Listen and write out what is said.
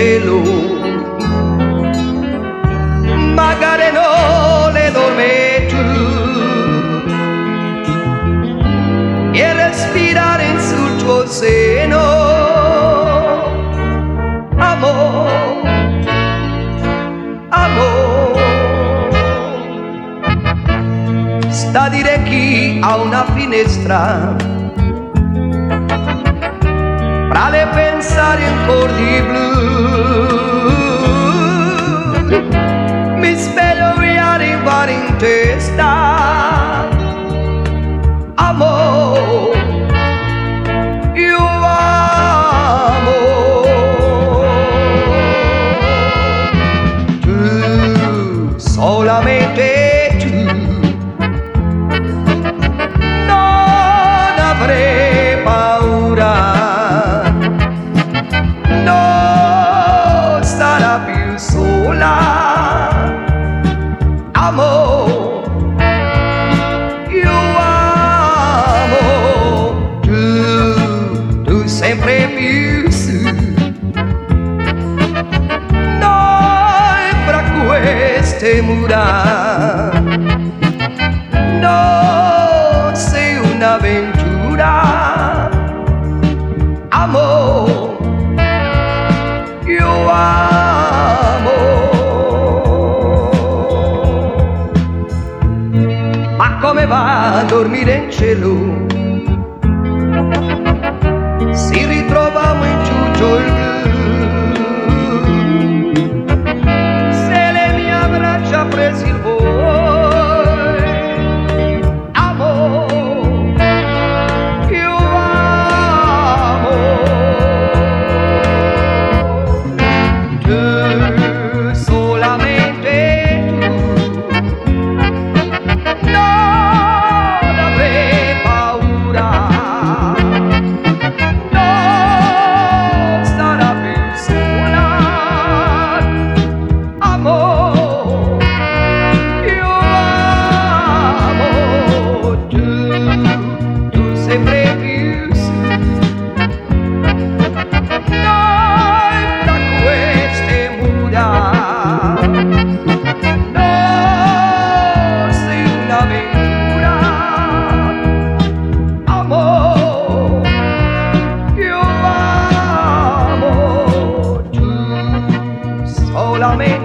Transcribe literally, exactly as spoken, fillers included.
cielo, magari non le dorme tu, e respirare in sul tuo seno, amor, amor. Sta a dire chi ha una finestra fra le pensare ancora di blu, mi spero di arrivare in testa, amor, io amo tu, solamente tu, non avrei paura. Amor, io amo tu, tu sempre più su. Noi fra queste mura, non sei un'avventura, amor, io amo. Ma come va a dormire in cielo? Si ritrovamo in giugno il blu, se le mie braccia ha preso il voi, amor, io amo tu, solamente sempre più su. Noi da queste mura, non sei un'avventura, amor, io amo tu, solamente